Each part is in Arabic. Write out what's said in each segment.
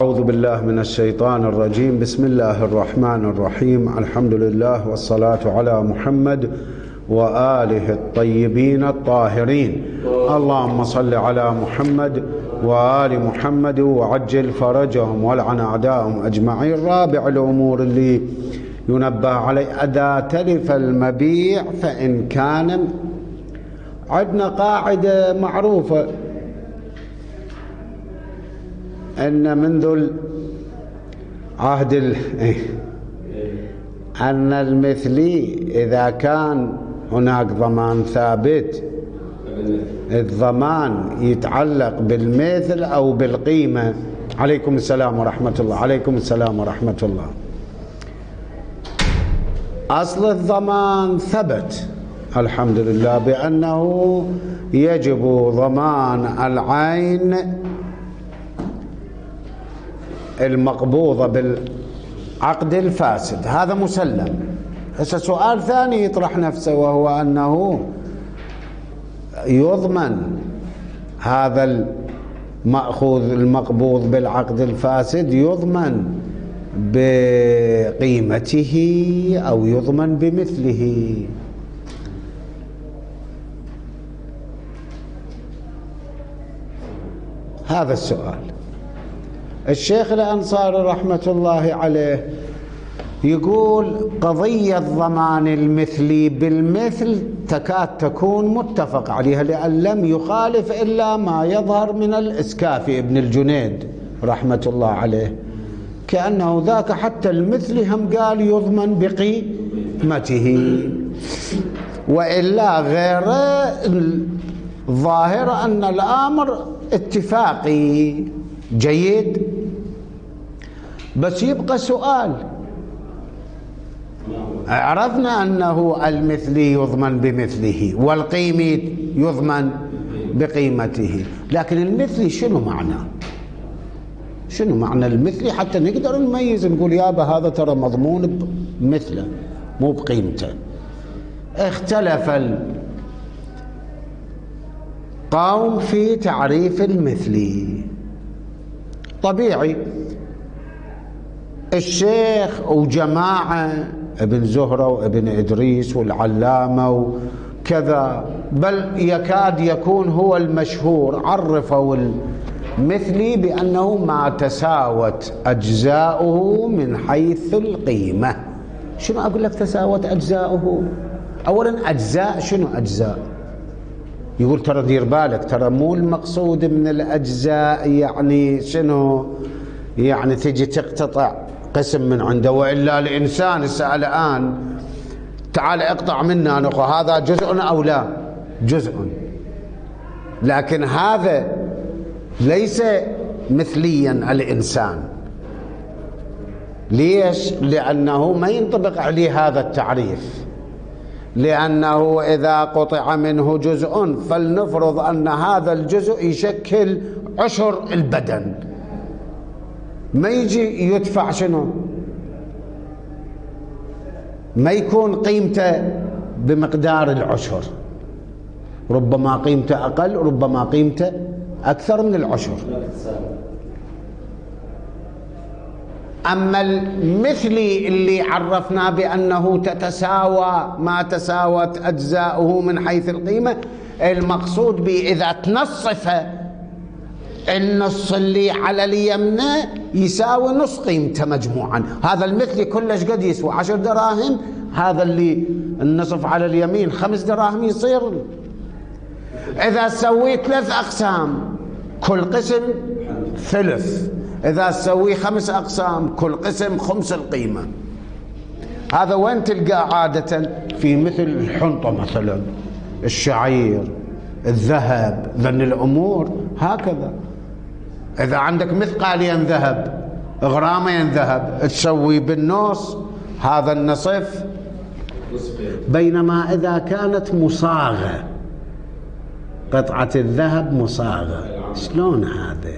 أعوذ بالله من الشيطان الرجيم. بسم الله الرحمن الرحيم. الحمد لله والصلاة على محمد وآله الطيبين الطاهرين. اللهم صل على محمد وآل محمد وعجل فرجهم والعن أعداءهم أجمعين. رابع الأمور اللي ينبه عليه إذا تلف المبيع فإن كان، عندنا قاعدة معروفة أن منذ عهد أن المثلي إذا كان هناك ضمان ثابت، الضمان يتعلق بالمثل أو بالقيمة. عليكم السلام ورحمة الله. عليكم السلام ورحمة الله. أصل الضمان ثبت الحمد لله بأنه يجب ضمان العين المقبوضة بالعقد الفاسد، هذا مسلم. هسه سؤال ثاني يطرح نفسه، وهو أنه يضمن هذا المأخوذ المقبوض بالعقد الفاسد يضمن بقيمته أو يضمن بمثله. هذا السؤال. الشيخ الأنصاري رحمة الله عليه يقول قضية ضمان المثلي بالمثل تكاد تكون متفق عليها، لأن لم يخالف إلا ما يظهر من الإسكافي ابن الجنيد رحمة الله عليه، كأنه ذاك حتى المثلي هم قال يضمن بقيمته، وإلا غيره الظاهر أن الأمر اتفاقي جيد. بس يبقى سؤال، عرفنا أنه المثلي يضمن بمثله والقيمة يضمن بقيمته، لكن المثلي شنو معناه؟ شنو معنى المثلي حتى نقدر نميز نقول يابا هذا ترى مضمون بمثله مو بقيمته؟ اختلف القوم في تعريف المثلي. طبيعي الشيخ وجماعة ابن زهرة وابن إدريس والعلامة وكذا، بل يكاد يكون هو المشهور، عرفوا المثلي بأنه ما تساوت أجزاؤه من حيث القيمة. شنو أقول لك تساوت أجزاؤه؟ أولا أجزاء، شنو أجزاء؟ يقول ترى دير بالك، ترى مو المقصود من الأجزاء يعني شنو، يعني تجي تقتطع قسم من عنده، وإلا الإنسان السأل الآن تعال اقطع منا نخو، هذا جزء أو لا؟ جزء. لكن هذا ليس مثليا الإنسان. ليش؟ لأنه ما ينطبق عليه هذا التعريف، لأنه إذا قطع منه جزء فلنفرض أن هذا الجزء يشكل عشر البدن، ما يجي يدفع شنو؟ ما يكون قيمته بمقدار العشر، ربما قيمته أقل، ربما قيمته أكثر من العشر. أما المثلي اللي عرفنا بأنه تتساوى ما تساوت أجزاؤه من حيث القيمة، المقصود به إذا تنصف النص اللي على اليمنى يساوي نص قيمته مجموعا. هذا المثلي كلش قد يسوى 10 دراهم، هذا اللي النصف على اليمين 5 دراهم يصير. إذا سويت 3 أقسام كل قسم ثلث، إذا تسوي 5 أقسام كل قسم خمس القيمة. هذا وين تلقى عادة؟ في مثل الحنطة مثلا، الشعير، الذهب، ذن الأمور هكذا. إذا عندك مثقالين ذهب، غرامين ذهب، تسوي بالنص هذا النصف. بينما إذا كانت مصاغة، قطعة الذهب مصاغة، شلون هذا؟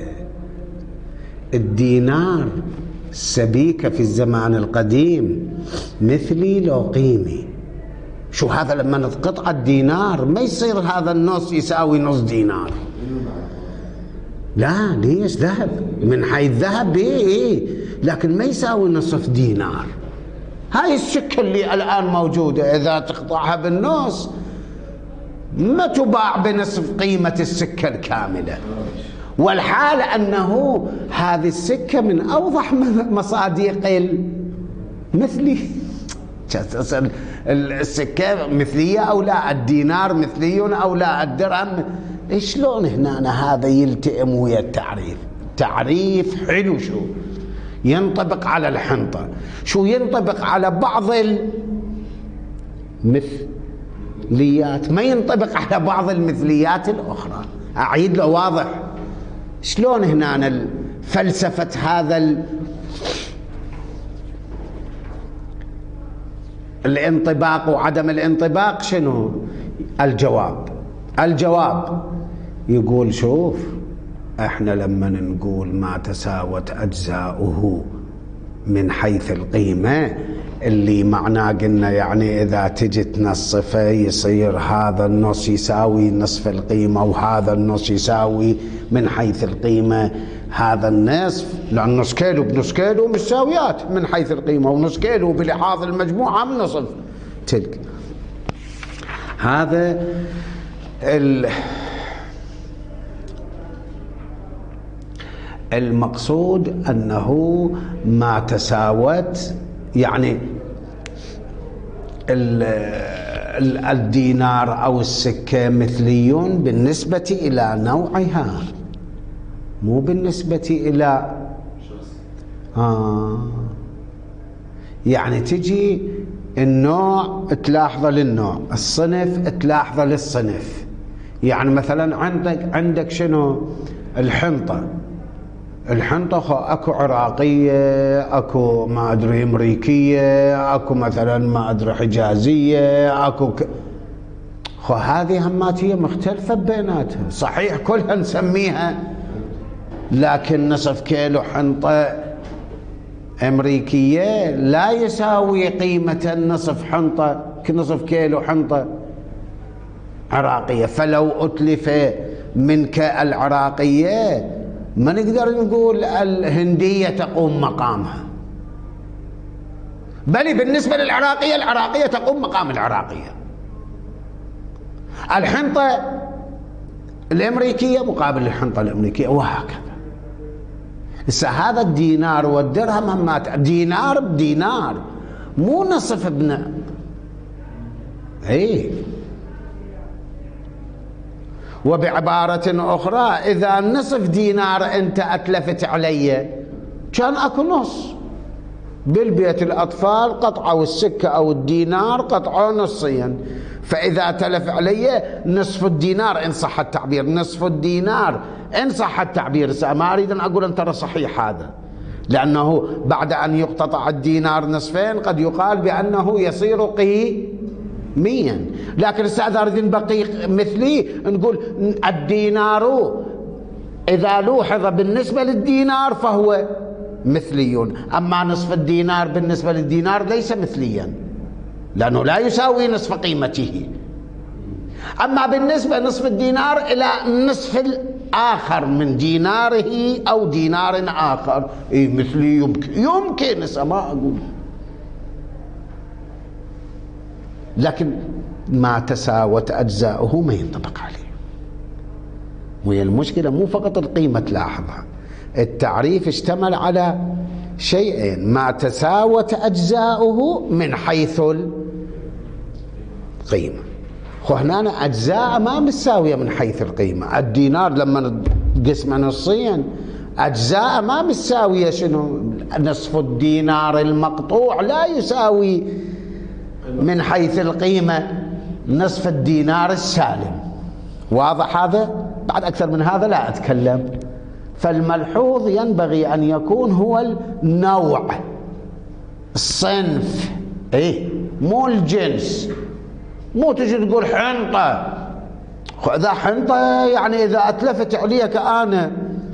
الدينار السبيكة في الزمان القديم مثلي لو قيمي. شو هذا لما قطعة دينار ما يصير هذا النص يساوي نص دينار، لا ليش ذهب؟ من حيث ذهب إيه لكن ما يساوي نصف دينار. هاي السكة اللي الآن موجودة إذا تقطعها بالنص ما تباع بنصف قيمة السكة الكاملة. والحال أنه هذه السكة من أوضح مصادق المثلي. السكة مثلية أو لا، الدينار مثلي أو لا، الدرهم. شلون هنا هذا يلتئم ويا التعريف؟ تعريف حلو، شو ينطبق على الحنطة، شو ينطبق على بعض المثليات، ما ينطبق على بعض المثليات الأخرى. أعيد له واضح شلون هنا فلسفة هذا الانطباق وعدم الانطباق. شنو الجواب يقول شوف، احنا لما نقول ما تساوت أجزاؤه من حيث القيمة، اللي معناه قلنا يعني إذا تجي تنصفه يصير هذا النص يساوي نصف القيمة وهذا النص يساوي من حيث القيمة هذا النصف، لأن نص كيلو بنص كيلو مساويات من حيث القيمة، ونص كيلو بلحاظ المجموعة من نصف تلك. هذا المقصود أنه ما تساوت، يعني الدينار أو السكة مثليون بالنسبة إلى نوعها، مو بالنسبة إلى يعني تجي النوع تلاحظه للنوع، الصنف تلاحظه للصنف. يعني مثلا عندك شنو الحنطة اكو عراقية، اكو ما ادري امريكية، اكو مثلا ما ادري حجازية، اكو هذه همات هي مختلفة بيناتها، صحيح كلها نسميها، لكن نصف كيلو حنطة امريكية لا يساوي قيمة نصف كيلو حنطة عراقية. فلو اتلف منك العراقية ما نقدر نقول الهندية تقوم مقامها، بل بالنسبة للعراقية العراقية تقوم مقام العراقية، الحنطة الأمريكية مقابل الحنطة الأمريكية، وهكذا. هذا الدينار والدرهم همات دينار بدينار، مو نصف وبعبارة أخرى إذا نصف دينار أنت أتلفت علي كان أكو نص. بالبيت الأطفال قطعوا السكة أو الدينار قطعوا نصيا، فإذا تلف علي نصف الدينار إن صح التعبير، نصف الدينار إن صح التعبير. ما أريد أن أقول أن ترى صحيح هذا، لأنه بعد أن يقتطع الدينار نصفين قد يقال بأنه يصير قيميا، لكن إذا أريد بقي مثلي نقول الدينار إذا لوحظ بالنسبة للدينار فهو مثلي، أما نصف الدينار بالنسبة للدينار ليس مثليا لأنه لا يساوي نصف قيمته. أما بالنسبة نصف الدينار إلى نصف الآخر من ديناره أو دينار آخر مثلي يمكن ما أقول، لكن ما تساوت أجزاؤه ما ينطبق عليه. وهي المشكلة مو فقط القيمة تلاحظها، التعريف اشتمل على شيئين: ما تساوت أجزاؤه من حيث القيمة. هنا أجزاء ما مساوية من حيث القيمة. الدينار لما نقسمه نصين أجزاء ما مساوية شنو؟ نصف الدينار المقطوع لا يساوي من حيث القيمة نصف الدينار السالم. واضح هذا؟ بعد أكثر من هذا لا أتكلم. فالملحوظ ينبغي أن يكون هو النوع، الصنف، مو الجنس. مو تجي تقول حنطة، إذا حنطة يعني إذا أتلفت عليك أنا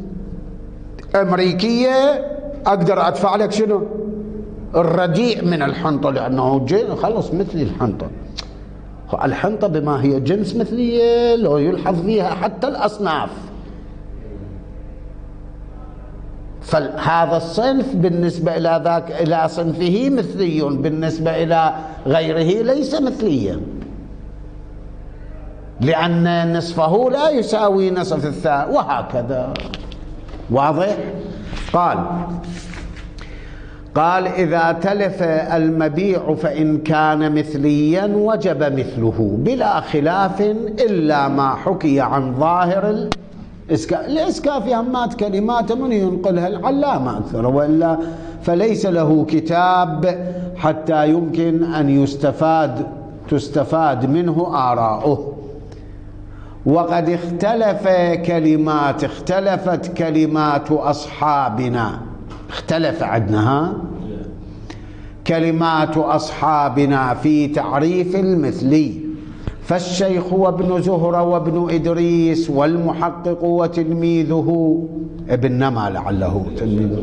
أمريكية أقدر أدفع لك شنو؟ الرديء من الحنطة، لأنه خلص مثلي الحنطة. الحنطة بما هي جنس مثلية لو يلحظ فيها حتى الأصناف، فهذا الصنف بالنسبة إلى ذاك إلى صنفه مثلي، بالنسبة إلى غيره ليس مثليا، لأن نصفه لا يساوي نصف الثاني، وهكذا. واضح؟ قال إذا تلف المبيع فإن كان مثليا وجب مثله بلا خلاف إلا ما حكي عن ظاهر الإسكاف. همات كلمات من ينقلها العلامة أكثر، وإلا فليس له كتاب حتى يمكن أن تستفاد منه آراؤه. وقد اختلفت كلمات أصحابنا، اختلف عندنا كلمات أصحابنا في تعريف المثلي، فالشيخ وابن زهرة وابن إدريس والمحقق وتلميذه ابن نما لعله تلميذه.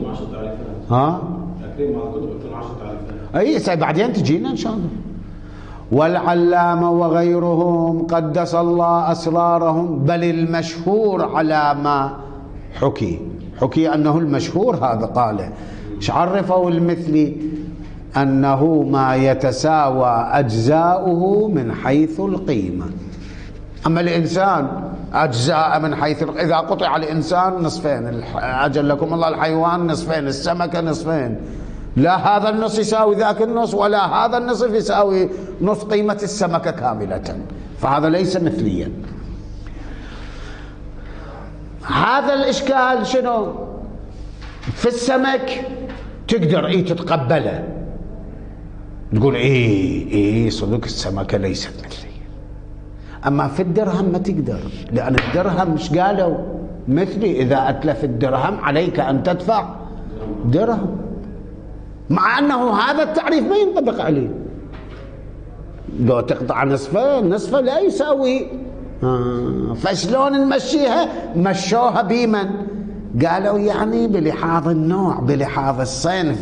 أي بعدين تجينا إن شاء الله. والعلامة وغيرهم قدس الله أسرارهم، بل المشهور على ما حكي أنه المشهور هذا قاله. ايش عرفوا المثلي؟ أنه ما يتساوى أجزاؤه من حيث القيمة. أما الإنسان أجزاء من حيث إذا قطع الإنسان نصفين، أجل لكم الله الحيوان نصفين، السمكة نصفين، لا هذا النص يساوي ذاك النص، ولا هذا النصف يساوي نص قيمة السمكة كاملة، فهذا ليس مثليا. هذا الإشكال شنو؟ في السمك تقدر تتقبله، تقول صدق السمكة ليست مثلية. أما في الدرهم ما تقدر، لأن الدرهم مش قالوا مثلي، إذا أتلف الدرهم عليك أن تدفع درهم، مع أنه هذا التعريف ما ينطبق عليه. لو تقطع نصفين، نصفه لا يساوي، فشلون نمشيها؟ مشوها بمن؟ قالوا يعني بلحاظ النوع، بلحاظ الصنف،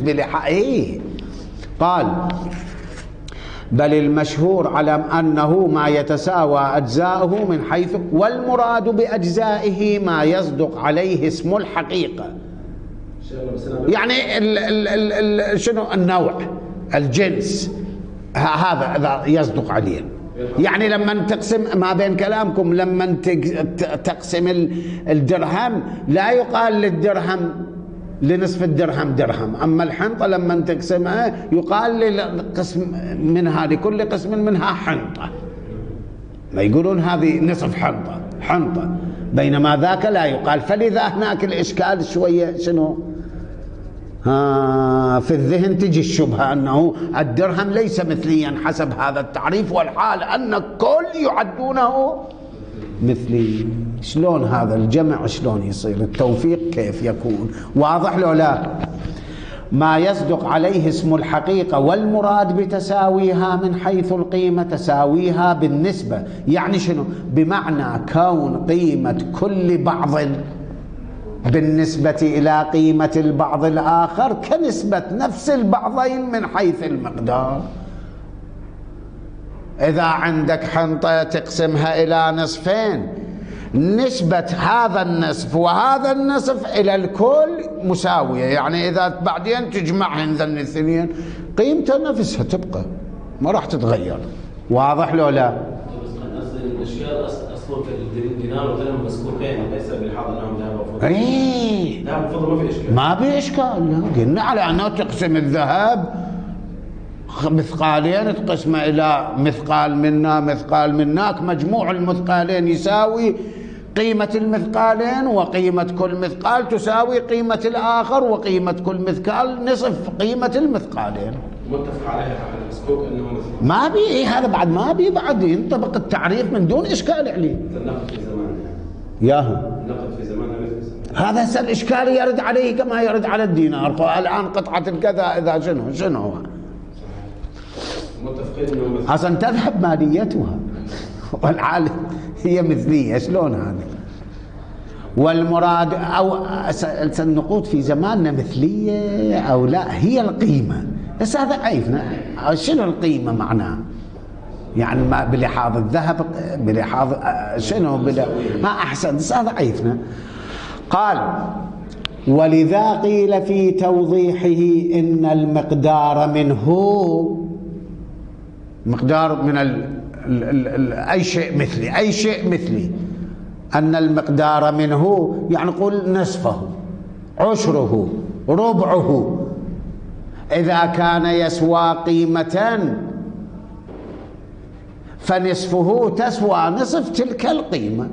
قال بل المشهور على أنه ما يتساوى أجزاؤه من حيث، والمراد بأجزائه ما يصدق عليه اسم الحقيقة، يعني شنو النوع، الجنس، هذا يصدق عليه. يعني لما تقسم ما بين كلامكم، لما تقسم الدرهم لا يقال للدرهم لنصف الدرهم درهم، أما الحنطة لما تقسمها يقال لقسم منها، لكل قسم منها حنطة، ما يقولون هذه نصف حنطة، بينما ذاك لا يقال. فلذا هناك الإشكال شوية شنو؟ في الذهن تجي الشبهة أنه الدرهم ليس مثليا حسب هذا التعريف، والحال أن الكل يعدونه مثلي. شلون هذا الجمع شلون يصير؟ التوفيق كيف يكون؟ واضح لو لا؟ ما يصدق عليه اسم الحقيقة، والمراد بتساويها من حيث القيمة تساويها بالنسبة، يعني شنو؟ بمعنى كون قيمة كل بعض بالنسبة إلى قيمة البعض الآخر كنسبة نفس البعضين من حيث المقدار. إذا عندك حنطة تقسمها إلى نصفين، نسبة هذا النصف وهذا النصف إلى الكل مساوية، يعني إذا بعدين تجمعهن ذن الاثنين قيمتها نفسها تبقى، ما راح تتغير. واضح لو لا؟ الاشكال اصله الدينار والدرهم مذكور قيمه، ليس بالحاضر انهم ذهب وفضه. ذهب وفضه ما في اشكال، ما في اشكال. قلنا على انه تقسم الذهب مثقالين، تقسمه الى مثقال منا مثقال مناك، مجموع المثقالين يساوي قيمة المثقالين، وقيمة كل مثقال تساوي قيمة الآخر، وقيمة كل مثقال نصف قيمة المثقالين. متفق عليها المسكوك انه مثل ما بي هذا بعد، ما بي بعد ينطبق التعريف من دون اشكال عليه. النقد في زماننا ياهو النقد في زماننا هذا هسه الاشكال يرد عليه كما يرد على الدينار. الان قطعة الكذا اذا شنو هو متفقين انه اصلا تذهب ماليتها والعالم هي مثلية. شلون هذا؟ والمراد او النقود في زماننا مثلية او لا، هي القيمة. بس هذا عيفنا شنو القيمة معناه، يعني ما بلحاظ الذهب، بلحاظ شنو ما احسن، بس هذا عيفنا. قال ولذا قيل في توضيحه إن المقدار منه، مقدار من أي شيء مثلي، أي شيء مثلي، أن المقدار منه يعني قل نصفه، عشره، ربعه، إذا كان يسوى قيمة فنصفه تسوى نصف تلك القيمة.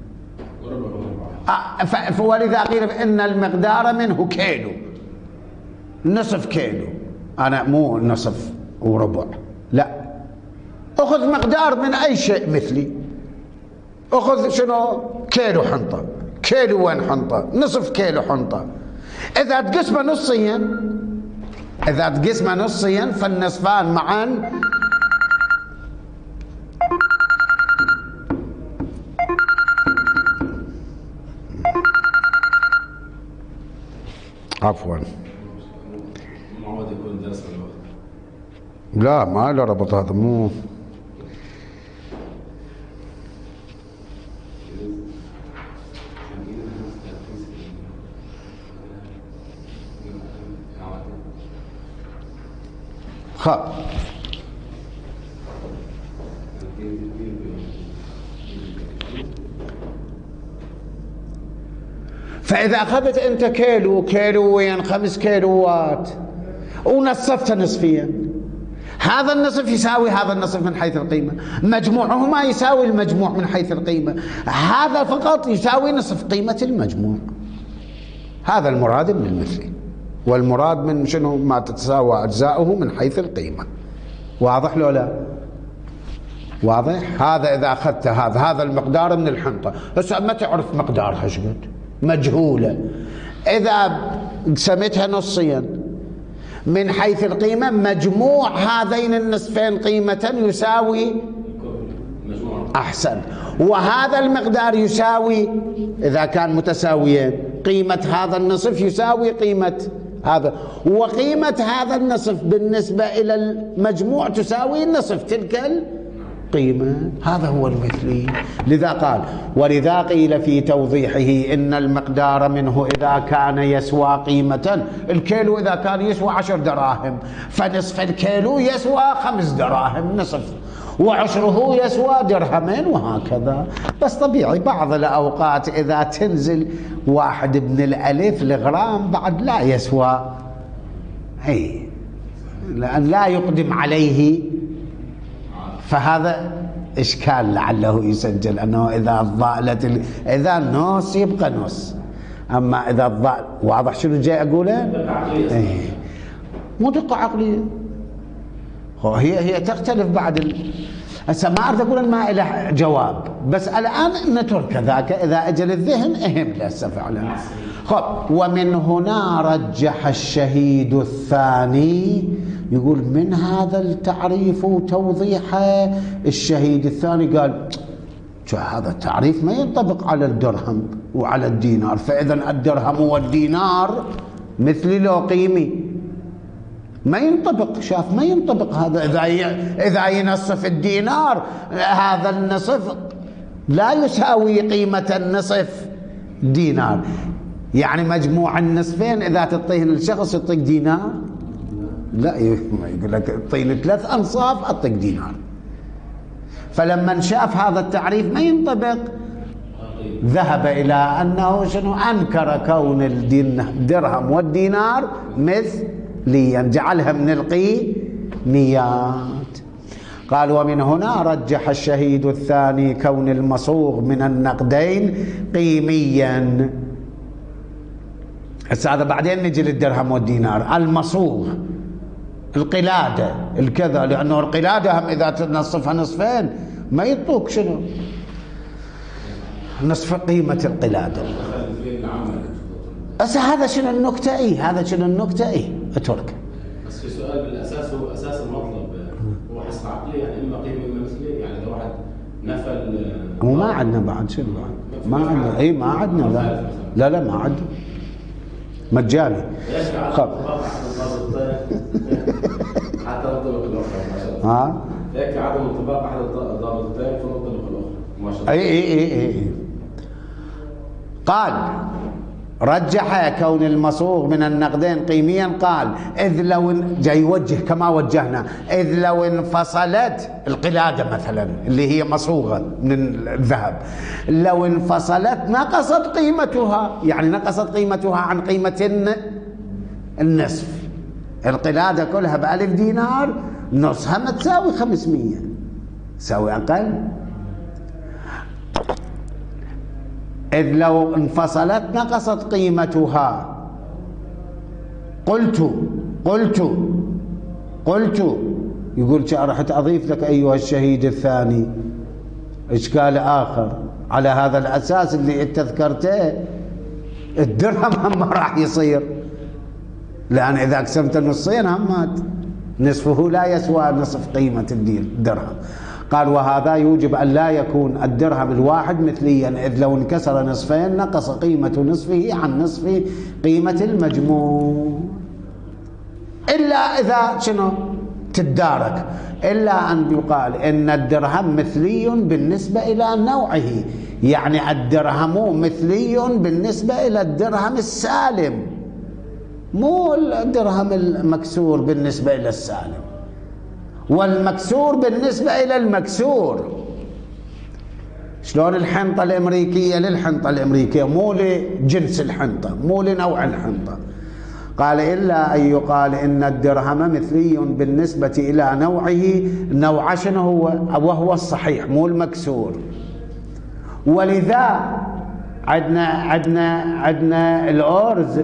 ولذا قيل إن المقدار منه كيلو، نصف كيلو، أنا مو نصف وربع، لا، أخذ مقدار من أي شيء مثلي، أخذ شنو؟ كيلو حنطة، كيلو وين حنطة، نصف كيلو حنطة، إذا تقسمه نصيا، إذا تقسمه نصيا فالنصفان معا عفوا معود يكون درس لا ما له ربط، هذا مو فإذا أخذت أنت كيلو، كيلوين، 5 كيلوات ونصفت نصفيا، هذا النصف يساوي هذا النصف من حيث القيمة، مجموعهما يساوي المجموع من حيث القيمة، هذا فقط يساوي نصف قيمة المجموع. هذا المراد من المثلي، والمراد من شنو؟ ما تتساوى أجزاؤه من حيث القيمة. واضح لو لا؟ واضح؟ هذا إذا أخذت هذا المقدار من الحنطة، بس ما تعرف مقدارها ايش قد، مجهولة، إذا سميتها نصيا من حيث القيمة مجموع هذين النصفين قيمة يساوي، أحسن، وهذا المقدار يساوي إذا كان متساويين، قيمة هذا النصف يساوي قيمة هذا، وقيمة هذا النصف بالنسبة إلى المجموع تساوي نصف تلك القيمة. هذا هو المثلي. لذا قال ولذا قيل في توضيحه إن المقدار منه إذا كان يسوى قيمة، الكيلو إذا كان يسوى 10 دراهم فنصف الكيلو يسوى 5 دراهم نصف، وعشره يسوى درهمين، وهكذا. بس طبيعي بعض الأوقات إذا تنزل 1 ابن الألف الغرام بعد لا يسوى، لأن لا يقدم عليه، فهذا إشكال لعله يسجل، أنه إذا ضالت إذا نص يبقى نص، أما إذا الضال. واضح شنو جاي أقوله؟ مو دقة عقلية، هي تختلف بعد هسه ما أريد أقول ما إلى جواب، بس الآن نترك ذاك، إذا أجل الذهن أهم هسه فعلا. ومن هنا رجح الشهيد الثاني، يقول من هذا التعريف وتوضيحه الشهيد الثاني قال هذا التعريف ما ينطبق على الدرهم وعلى الدينار، فإذا الدرهم والدينار مثلي لو قيمي، ما ينطبق، شاف ما ينطبق هذا. إذا ينصف الدينار هذا النصف لا يساوي قيمة النصف دينار، يعني مجموع النصفين إذا تعطيهن الشخص يعطيك دينار، لا يقول لك اعطيني 3 أنصاف أعطيك دينار. فلما شاف هذا التعريف ما ينطبق ذهب إلى أنه شنو؟ أنكر كون الدرهم والدينار مثليا، جعلها من القيميات. قال ومن هنا رجح الشهيد الثاني كون المصوغ من النقدين قيميا. هسه هذا بعدين نجي للدرهم والدينار. المصوغ القلادة الكذا، لأنه القلادة هم إذا تنصفها نصفين ما يطوك شنو؟ نصف قيمة القلادة. هسه هذا شنو النكتة؟ هذا شنو النكتة؟ اترك. بس في سؤال بالأساس، هو أساس المطلب هو حسن عقلي، يعني إما قيمة إما مثلي، يعني لو واحد نفى وما عندنا بعد شنو بعد؟ ما عندنا، ما عندنا، لا ما عندنا، مجاني. خب حتى ننطبق الأخرى ما شاء الله. يكفي عدم انطباق أحد الضابطتين فننطبق الأخرى ما شاء الله. أي. قال رجح كون المصوغ من النقدين قيميا، قال إذ لو جاي يوجه كما وجهنا، إذ لو انفصلت القلادة مثلا اللي هي مصوغة من الذهب، لو انفصلت نقصت قيمتها، يعني نقصت قيمتها عن قيمة النصف. القلادة كلها ب1000 دينار، نصها ما تساوي 500، تساوي أقل. إذ لو انفصلت نقصت قيمتها. قلت يقول رحت أضيف لك أيها الشهيد الثاني إشكال آخر على هذا الأساس اللي أنت ذكرته. الدرهم هم راح يصير، لأن إذا قسمت نصين همات نصفه لا يسوى نصف قيمة الدرهم. قال وهذا يوجب أن لا يكون الدرهم الواحد مثليا، إذ لو انكسر نصفين نقص قيمة نصفه عن نصف قيمة المجموع، إلا إذا شنو تدارك، إلا أن يقال إن الدرهم مثلي بالنسبة إلى نوعه، يعني الدرهم مثلي بالنسبة إلى الدرهم السالم، مو الدرهم المكسور بالنسبة إلى السالم، والمكسور بالنسبة إلى المكسور. شلون الحنطة الأمريكية للحنطة الأمريكية، مو لجنس الحنطة، مو لنوع الحنطة. قال إلا أن يقال إن الدرهم مثلي بالنسبة إلى نوعه، نوع شنو هو، وهو الصحيح مو المكسور. ولذا عندنا الأرز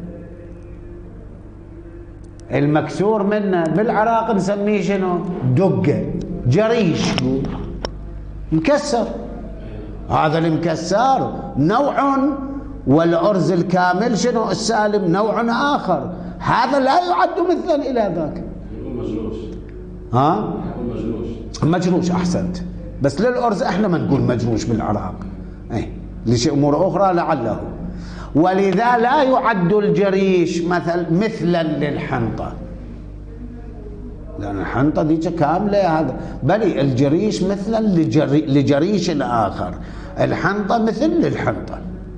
المكسور منه بالعراق نسميه شنو، دقة، جريش، مكسر. هذا المكسر نوع، والأرز الكامل شنو السالم نوع آخر، هذا لا يعد مثلا إلى ذاك. مجروش. ها؟ مجروش. أحسنت، بس للأرز احنا ما نقول مجروش بالعراق، لشيء أمور أخرى لعله. ولذا لا يعد الجريش مثلا للحنطة، لأن الحنطة دي كاملة هذا، بل الجريش مثلا لجريش آخر، الحنطة مثل للحنطة.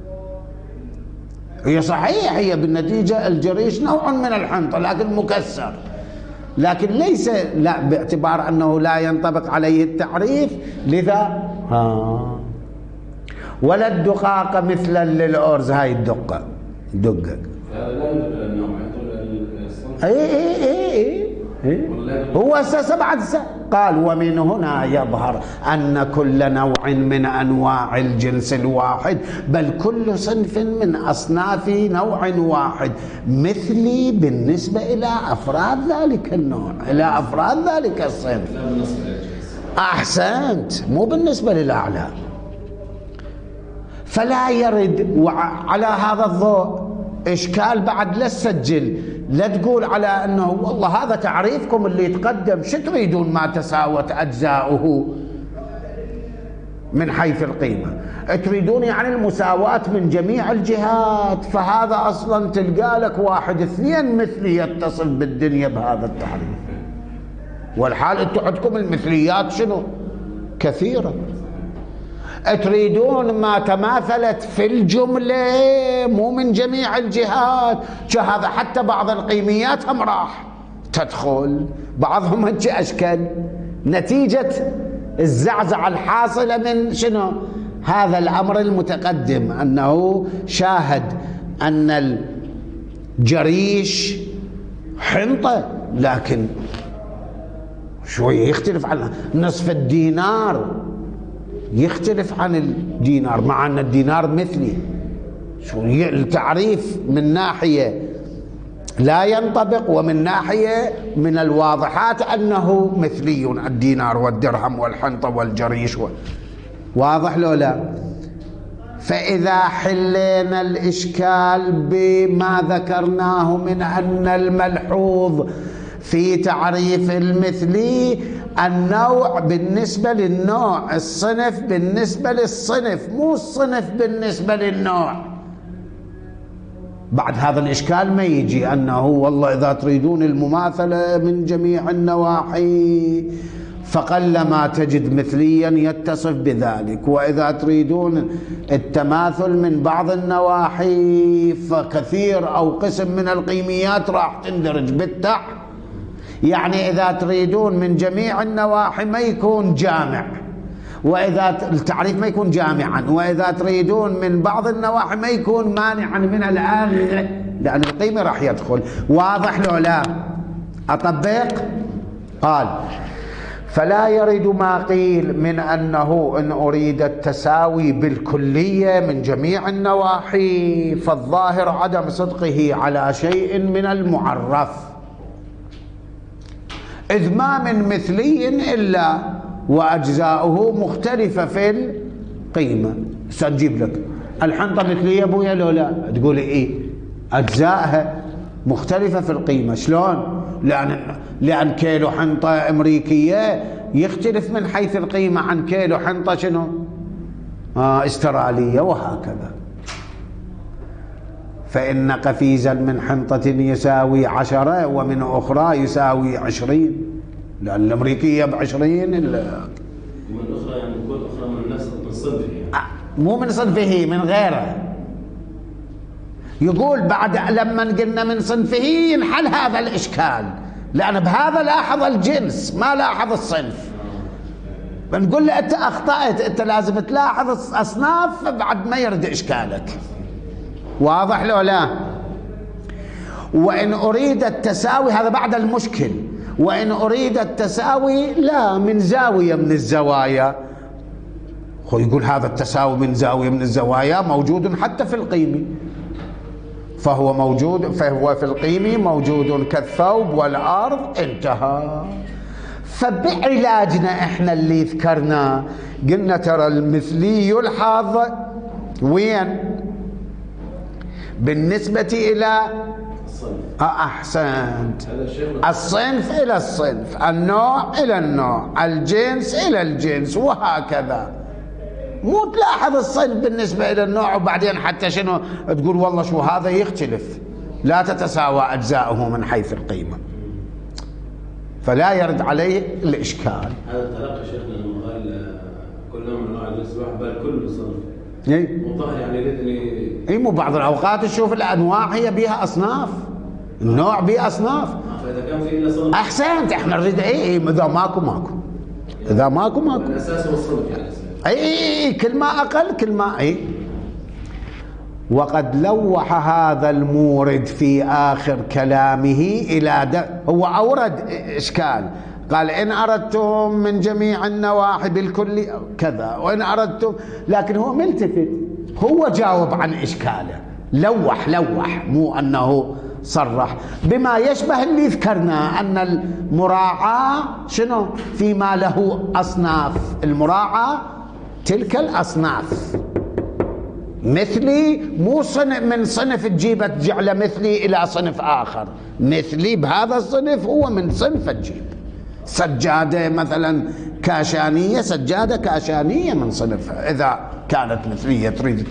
هي صحيح هي بالنتيجة الجريش نوع من الحنطة لكن مكسر، لكن ليس لا باعتبار أنه لا ينطبق عليه التعريف، لذا ولا الدقاق مثلا للأرز، هاي الدقة هذا لا يدل على النوع، يدل اي هو اساسا بعد قال ومن هنا يظهر ان كل نوع من انواع الجنس الواحد، بل كل صنف من اصناف نوع واحد مثلي بالنسبه الى افراد ذلك النوع، الى افراد ذلك الصنف. احسنت، مو بالنسبه للاعلى. فلا يرد على هذا الضوء إشكال بعد، لا تسجل، لا تقول على أنه والله هذا تعريفكم اللي يتقدم، شو تريدون ما تساوت أجزاؤه من حيث القيمة، تريدون يعني المساواة من جميع الجهات، فهذا أصلا تلقى لك 1 2 مثلي يتصل بالدنيا بهذا التعريف، والحال أنتم عندكم المثليات شنو كثيرة. تريدون ما تماثلت في الجملة مو من جميع الجهات، هذا حتى بعض القيميات هم راح تدخل، بعضهم هيك أشكال نتيجة الزعزعة الحاصلة من شنو هذا الأمر المتقدم، أنه شاهد أن الجريش حنطة لكن شوية يختلف عن نصف الدينار، يختلف عن الدينار، مع أن الدينار مثلي. التعريف من ناحية لا ينطبق، ومن ناحية من الواضحات أنه مثلي الدينار والدرهم والحنطة والجريش واضح لو لا؟ فإذا حلينا الإشكال بما ذكرناه من أن الملحوظ في تعريف المثلي النوع بالنسبة للنوع، الصنف بالنسبة للصنف، مو الصنف بالنسبة للنوع. بعد هذا الإشكال ما يجي أنه والله إذا تريدون المماثلة من جميع النواحي فقلما تجد مثليا يتصف بذلك. وإذا تريدون التماثل من بعض النواحي فكثير أو قسم من القيميات راح تندرج بالتحت. يعني إذا تريدون من جميع النواحي ما يكون جامع، وإذا التعريف ما يكون جامعا، وإذا تريدون من بعض النواحي ما يكون مانعا من الآخر، لأن القيمة راح يدخل. واضح لو لا؟ أطبق. قال: فلا يرد ما قيل من أنه إن أريد التساوي بالكلية من جميع النواحي فالظاهر عدم صدقه على شيء من المعرف، إذ ما من مثلي إلا وأجزاؤه مختلفة في القيمة. سنجيب لك الحنطة مثلية أبويا لو لا؟ تقول إيه؟ أجزائها مختلفة في القيمة. شلون؟ لأن كيلو حنطة أمريكية يختلف من حيث القيمة عن كيلو حنطة شنو؟ استرالية، وهكذا. فإن قفيزا من حنطة يساوي 10 ومن أخرى يساوي 20، لأن الأمريكية ب20 ومن أخرى يعني كل أخرى من نفس صنفه يعني. مو من صنفه، من غيره. يقول بعد لما قلنا من صنفه ينحل هذا الإشكال، لأن بهذا لاحظ الجنس ما لاحظ الصنف. بنقول له أنت أخطأت، أنت لازم تلاحظ الأصناف بعد ما يرد إشكالك. واضح لو لا؟ وإن أريد التساوي، هذا بعد المشكل، وإن أريد التساوي لا من زاوية من الزوايا. هو يقول هذا التساوي من زاوية من الزوايا موجود حتى في القيمة، فهو في القيمة موجود كالثوب والأرض. انتهى. فبعلاجنا احنا اللي ذكرنا قلنا ترى المثلي يلحظ وين؟ بالنسبة إلى أحسنت، الصنف إلى الصنف، النوع إلى النوع، الجنس إلى الجنس، وهكذا. مو تلاحظ الصنف بالنسبة إلى النوع وبعدين حتى شنو تقول والله شو هذا يختلف، لا تتساوى أجزاؤه من حيث القيمة، فلا يرد عليه الإشكال. هذا تلقي شيخنا لما قال كل نوع من نوع الجنس واحد بل كل صنف. مطهر يعني يريدني مو بعض الأوقات تشوف الأنواع هي بيها أصناف، النوع بيه أصناف. فإذا كان في إلا صنف أحسنت. إحنا نريد إذا ماكو إذا ماكو الأساس هو الصنف يعني. كل ما أقل كل ما وقد لوح هذا المورد في آخر كلامه إلى هو أورد إشكال، قال إن أردتم من جميع النواحي بالكل كذا، وإن أردتم، لكن هو ملتفت، هو جاوب عن إشكاله، لوح مو أنه صرح بما يشبه اللي ذكرنا، أن المراعاة شنو؟ فيما له أصناف، المراعاة تلك الأصناف. مثلي مو من صنف تجيبه تجعله مثلي إلى صنف آخر، مثلي بهذا الصنف هو من صنف تجيب سجادة مثلا كاشانية، سجادة كاشانية من صنفها إذا كانت مثلية تريد.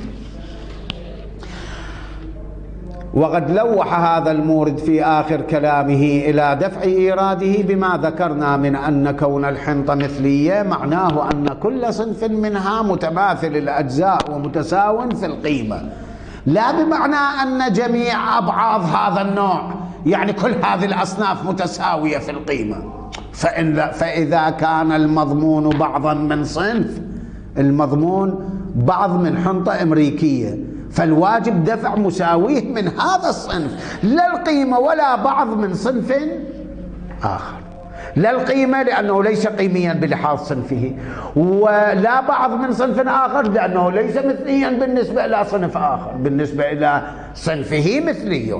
وقد لوح هذا المورد في آخر كلامه إلى دفع إيراده بما ذكرنا من أن كون الحنطة مثلية معناه أن كل صنف منها متماثل الأجزاء ومتساو في القيمة، لا بمعنى أن جميع أبعاض هذا النوع يعني كل هذه الأصناف متساوية في القيمة. فإذا كان المضمون بعضا من صنف، المضمون بعض من حنطة أمريكية، فالواجب دفع مساويه من هذا الصنف، لا القيمة ولا بعض من صنف آخر، لا القيمة لأنه ليس قيميا بلحاظ صنفه، ولا بعض من صنف آخر لأنه ليس مثليا بالنسبة إلى صنف آخر، بالنسبة إلى صنفه مثلي.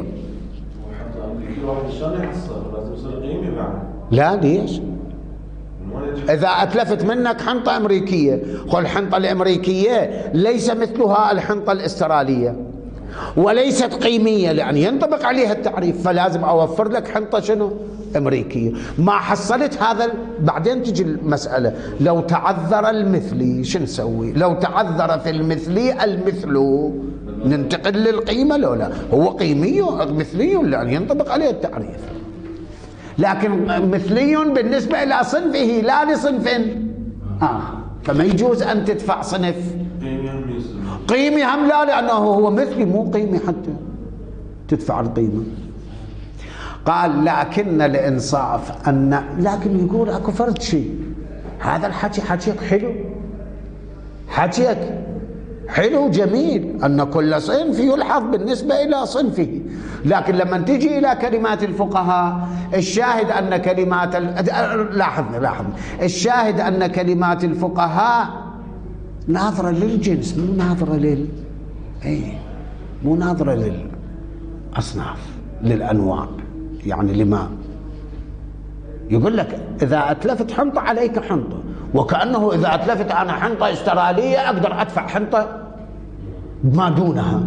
لا ليش؟ إذا أتلفت منك حنطة أمريكية، قل الحنطة الأمريكية ليس مثلها الحنطة الأسترالية وليست قيمية لأن ينطبق عليها التعريف، فلازم أوفر لك حنطة شنو؟ أمريكية. ما حصلت هذا بعدين تجي المسألة لو تعذر المثلي شو نسوي؟ لو تعذر في المثلي المثل ننتقل للقيمة لو لا؟ هو قيمي مثلي لأن ينطبق عليه التعريف. لكن مثلي بالنسبة إلى صنفه لا لصنف آخر، فما يجوز أن تدفع صنف قيمي هم لا، لأنه هو مثلي مو قيمي حتى تدفع القيمة. قال لكن الإنصاف أن، لكن يقول أكو فرد شيء، هذا الحكي حكيك حلو، حكيك حلو جميل أن كل صنف يلحظ بالنسبة إلى صنفه، لكن لما تجي إلى كلمات الفقهاء الشاهد أن كلمات لاحظني الشاهد أن كلمات الفقهاء ناظرة للجنس مو ناظرة مو ناظرة للأصناف للأنواع. يعني لما يقول لك إذا أتلفت حنطة عليك حنطة، وكأنه إذا أتلفت أنا حنطة استرالية أقدر أدفع حنطة ما دونها،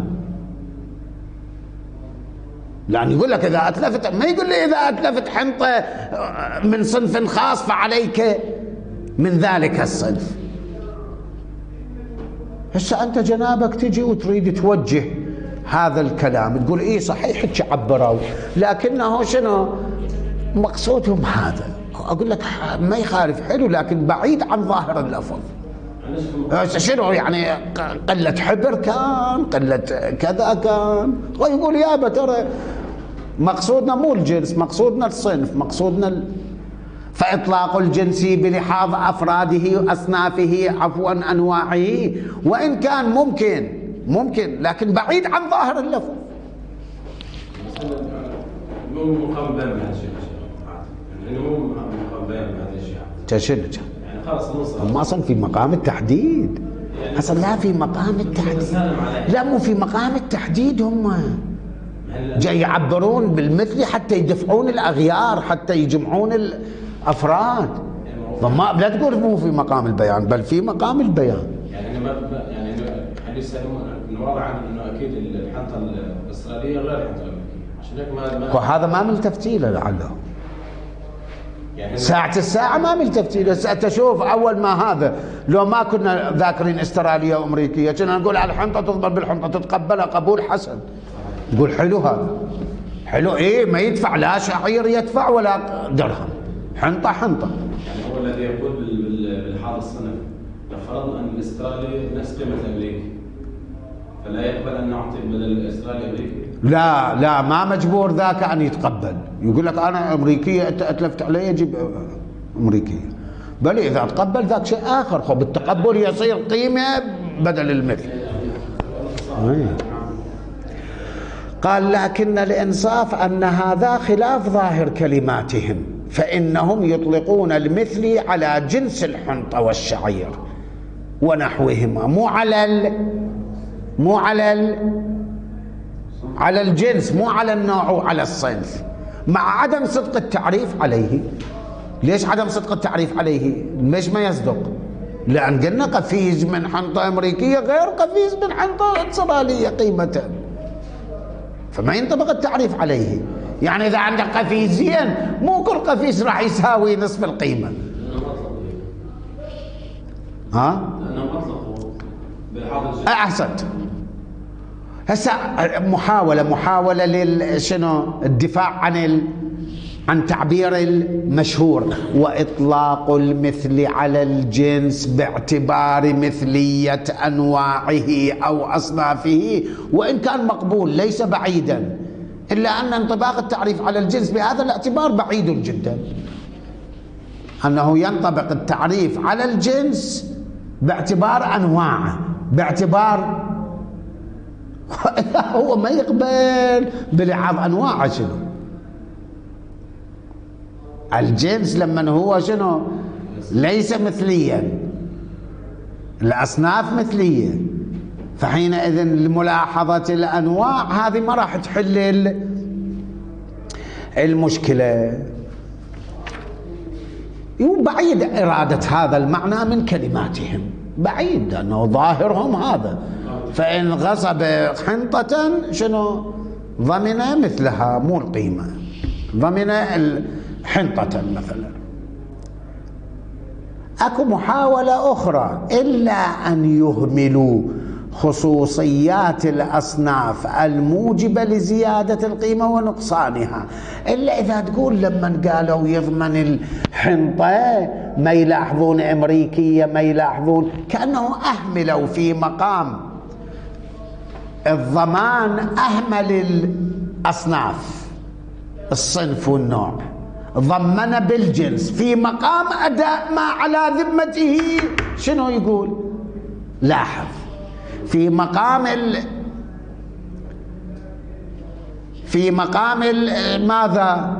لأن يقول لك إذا أتلفت، ما يقول لي إذا أتلفت حنطة من صنف خاص فعليك من ذلك الصنف. هسه أنت جنابك تجي وتريد توجه هذا الكلام، تقول إيه صحيح عبروا، لكنه شنو مقصودهم هذا. أقول لك ما يخالف حلو، لكن بعيد عن ظاهر اللفظ. شنو يعني قلة حبر كان، قلة كذا كان، ويقول يابا ترى مقصودنا مو الجنس، مقصودنا الصنف، مقصودنا فإطلاق الجنس بلحاظ أفراده وأصنافه عفوا أنواعه، وإن كان ممكن لكن بعيد عن ظاهر اللفظ. مو مقام بيان بهذا الشيء، يعني مو مقام بيان بهذا الشيء. تشنج يعني خلاص هم اصلا في مقام التحديد، اصلا لا في مقام التحديد، لا مو في مقام التحديد، هم جاي يعبرون بالمثل حتى يدفعون الاغيار، حتى يجمعون الافراد. فما لا تقول مو في مقام البيان، بل في مقام البيان. يعني يعني الحديث انه واضح انه اكيد الحنطه الاسرائيليه غير الحنطه الامريكيه، عشان هيك وهذا ما ملتفتي له لعله. يعني الساعة ما ملتفتي له. تشوف أول ما هذا لو ما كنا ذاكرين استرالية وأمريكية كنا نقول على الحنطة تضرب بالحنطة تتقبلها قبول حسن، نقول حلو هذا حلو، ما يدفع لا شعير يدفع ولا درهم، حنطة. يعني هو الذي يقول بالحال الصنف لو فرضنا أن الاسترالي نفس قيمة الأمريكي فلا يقبل أن نعطي بدل الاسترالي أمريكي؟ لا ما مجبور ذاك أن يتقبل، يقول لك أنا أمريكية أنت أتلفت علي أجيب أمريكية، بل إذا تقبل ذاك شيء آخر، خب التقبل يصير قيمة بدل المثل. قال لكن الإنصاف أن هذا خلاف ظاهر كلماتهم، فإنهم يطلقون المثل على جنس الحنطة والشعير ونحوهما، مو على الجنس، مو على النوع وعلى الصنف، مع عدم صدق التعريف عليه. ليش عدم صدق التعريف عليه؟ ليش ما يصدق؟ لأن قلنا قفيز من حنطة أمريكية غير قفيز من حنطة إسرائيلية قيمة، فما ينطبق التعريف عليه. يعني إذا عندك قفيزين مو كل قفيز راح يساوي نصف القيمة. أحسنت. هسه محاولة شنو الدفاع عن تعبير المشهور، وإطلاق المثل على الجنس باعتبار مثلية أنواعه أو أصنافه، وإن كان مقبول ليس بعيدا، إلا أن انطباق التعريف على الجنس بهذا الاعتبار بعيد جدا، أنه ينطبق التعريف على الجنس باعتبار أنواعه، باعتبار هو ما يقبل بلعاب أنواعه. شنو الجنس لما هو شنو ليس مثليا، الأصناف مثلية، فحينئذ لملاحظة الأنواع هذه ما راح تحل المشكلة. وبعيد إرادة هذا المعنى من كلماتهم، بعيد، لأنه ظاهرهم هذا، فإن غصب حنطة شنو ضمن مثلها مو القيمة، ضمن حنطة مثلا. أكو محاولة أخرى، إلا أن يهملوا خصوصيات الأصناف الموجبة لزيادة القيمة ونقصانها. إلا إذا تقول لما قالوا يضمن الحنطة ما يلاحظون أمريكية، ما يلاحظون، كأنه أهملوا في مقام الضمان، أهمل الأصناف الصنف والنوع، ضمن بالجنس في مقام أداء ما على ذمته. شنو يقول؟ لاحظ في مقام ماذا؟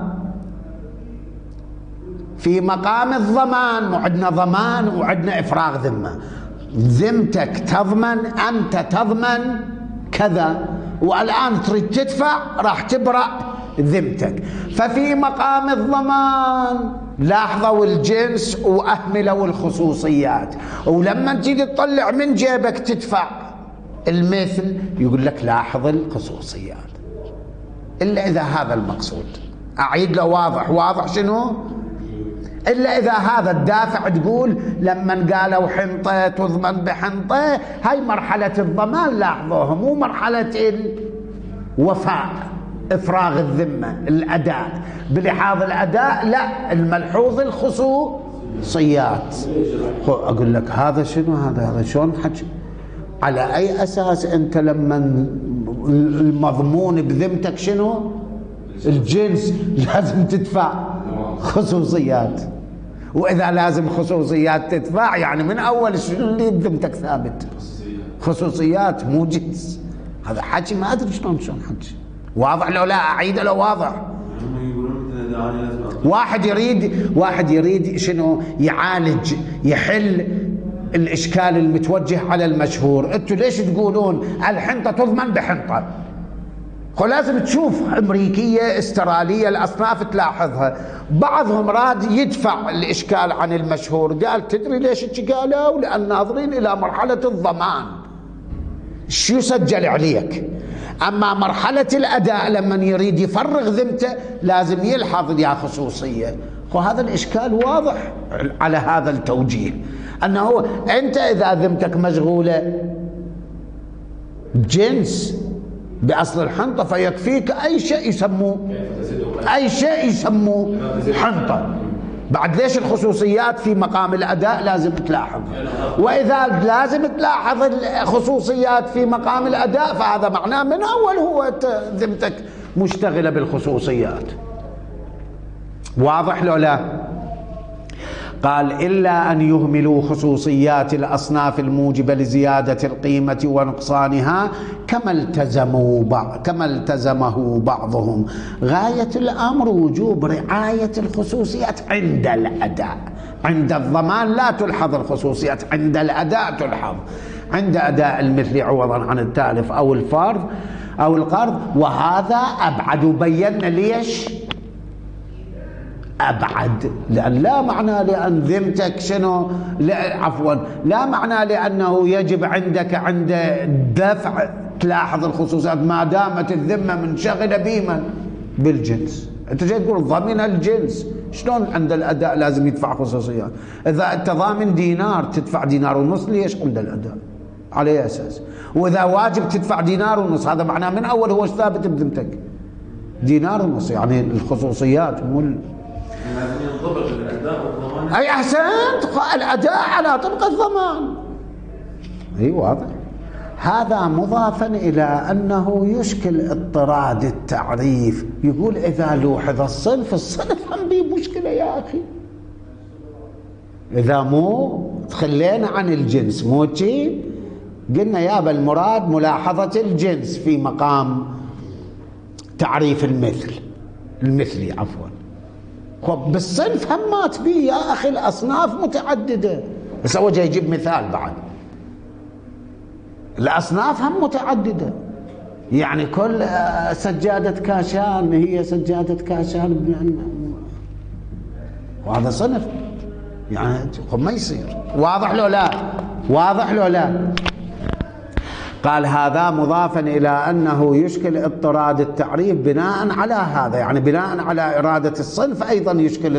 في مقام الضمان. وعندنا ضمان وعندنا إفراغ ذمة. ذمتك تضمن، أنت تضمن كذا، والآن تريد تدفع راح تبرأ ذمتك. ففي مقام الضمان لاحظوا الجنس وأهملوا الخصوصيات، ولما تيجي تطلع من جيبك تدفع المثل يقول لك لاحظ الخصوصيات. إلا إذا هذا المقصود. أعيد له واضح شنو؟ إلا إذا هذا الدافع تقول لما قالوا حنطة تضمن بحنطة، هاي مرحلة الضمان لاحظوها، مو مرحلة الوفاء، إفراغ الذمة، الأداء. بلحاظ الأداء لا، الملحوظ الخصوصيات. أقول لك هذا شنو؟ هذا شلون حكي؟ على أي أساس أنت لما المضمون بذمتك شنو؟ الجنس، لازم تدفع خصوصيات؟ وإذا لازم خصوصيات تدفع، يعني من أول شنو اللي بذمتك ثابت؟ خصوصيات مو جنس. هذا حكي ما أدري شلون حكي. واضح لو لا أعيد لو واضح؟ واحد يريد شنو؟ يعالج، يحل الإشكال المتوجه على المشهور. أنتوا ليش تقولون الحنطة تضمن بحنطة؟ لازم تشوف أمريكية، استرالية، الأصناف تلاحظها. بعضهم راد يدفع الإشكال عن المشهور، قال تدري ليش قالوا؟ لأن ناظرين إلى مرحلة الضمان، شو يسجل عليك. أما مرحلة الأداء لما يريد يفرغ ذمته لازم يلحظ يا خصوصية. هذا الإشكال واضح على هذا التوجيه، أنه أنت إذا ذمتك مشغولة بجنس بأصل الحنطة فيكفيك أي شيء يسموه حنطة. بعد ليش الخصوصيات في مقام الأداء لازم تلاحظ؟ وإذا لازم تلاحظ الخصوصيات في مقام الأداء فهذا معناه من أول هو ذمتك مشتغلة بالخصوصيات. واضح لو لا؟ قال إلا أن يهملوا خصوصيات الأصناف الموجبة لزيادة القيمة ونقصانها كما التزمه بعضهم. غاية الأمر وجوب رعاية الخصوصيات عند الأداء. عند الضمان لا تلحظ الخصوصيات، عند الأداء تلحظ. عند أداء المثل عوضا عن التالف أو الفرض أو القرض. وهذا أبعد. وبينا ليش أبعد، لأن لا معنى لأن ذمتك شنو، لا معنى لأنه يجب عندك عند دفع تلاحظ الخصوصيات ما دامت الذمة منشغلة بمن؟ بالجنس. أنت جاي تقول ضمن الجنس، شلون عند الأداء لازم يدفع خصوصيات؟ إذا أنت ضامن دينار تدفع دينار ونص، ليش عند الأداء؟ على أي أساس؟ وإذا واجب تدفع دينار ونص، هذا معناه من أول هو ثابت بذمتك دينار ونص. يعني الخصوصيات مو لازم ينطبق الأداء والضمان. أي أحسنت، الأداء على طبق الضمان. أي واضح. هذا مضافا إلى أنه يشكل اضطراد التعريف. يقول إذا لوحظ الصنف هم به مشكلة يا أخي. إذا مو تخلينا عن الجنس مو شيء، قلنا يابا المراد ملاحظة الجنس في مقام تعريف المثلي عفوا. بالصنف همات به يا أخي، الأصناف متعددة. بس هو جاي يجيب مثال بعد. الأصناف هم متعددة، يعني كل سجادة كاشان هي سجادة كاشان، وهذا صنف يعني ما يصير. واضح لو لا؟ قال هذا مضافا إلى أنه يشكل اضطراد التعريف بناء على هذا، يعني بناء على إرادة الصنف أيضا يشكل